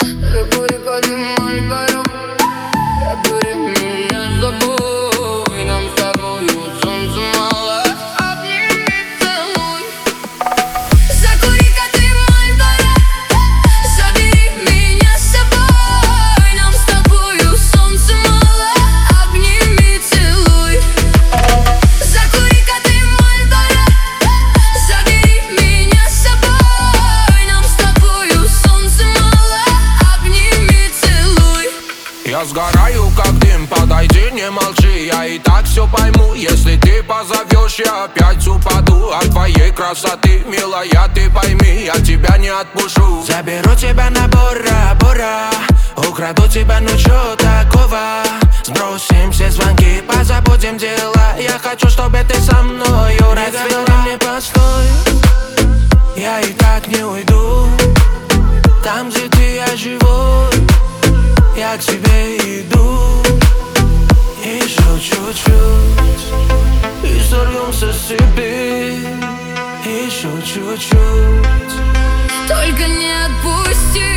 Закури, поднимай пару, обдури меня с собой. Нам с тобою солнца мало, обними, целуй. Закури-ка ты мой пару, забери меня с собой. Нам с тобою солнца мало, обними, целуй. Закури-ка ты мой пару, забери меня с собой. Нам с тобою солнца мало, обними, целуй. Я сгораю как дым, подойди, не молчи. Я и так все пойму, если ты позовешь, я опять упаду от твоей красоты. Милая, ты пойми, я тебя не отпущу. Заберу тебя на Бора-Бора, украду тебя, ну чё такого? Сбросим все звонки, позабудем дела. Я хочу, чтобы ты со мною расцвела. Мне постой, я и так не уйду. Там, где ты, я живой, я к тебе иду. Еще чуть-чуть и сорвемся с цепи. Еще чуть-чуть. Только не отпусти.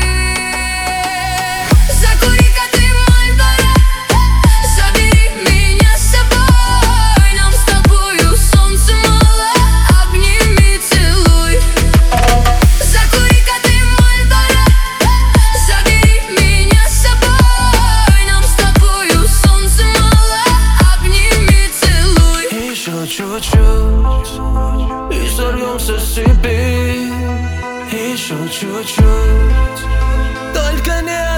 Закури-ка ты мой пару, забери меня с собой. Нам с тобою солнца мало, обними, целуй. Закури-ка ты мой пару, забери меня с собой. Нам с тобою солнца мало, обними, целуй. Еще чуть-чуть и сорвемся с цепи. Еще чуть-чуть. Только не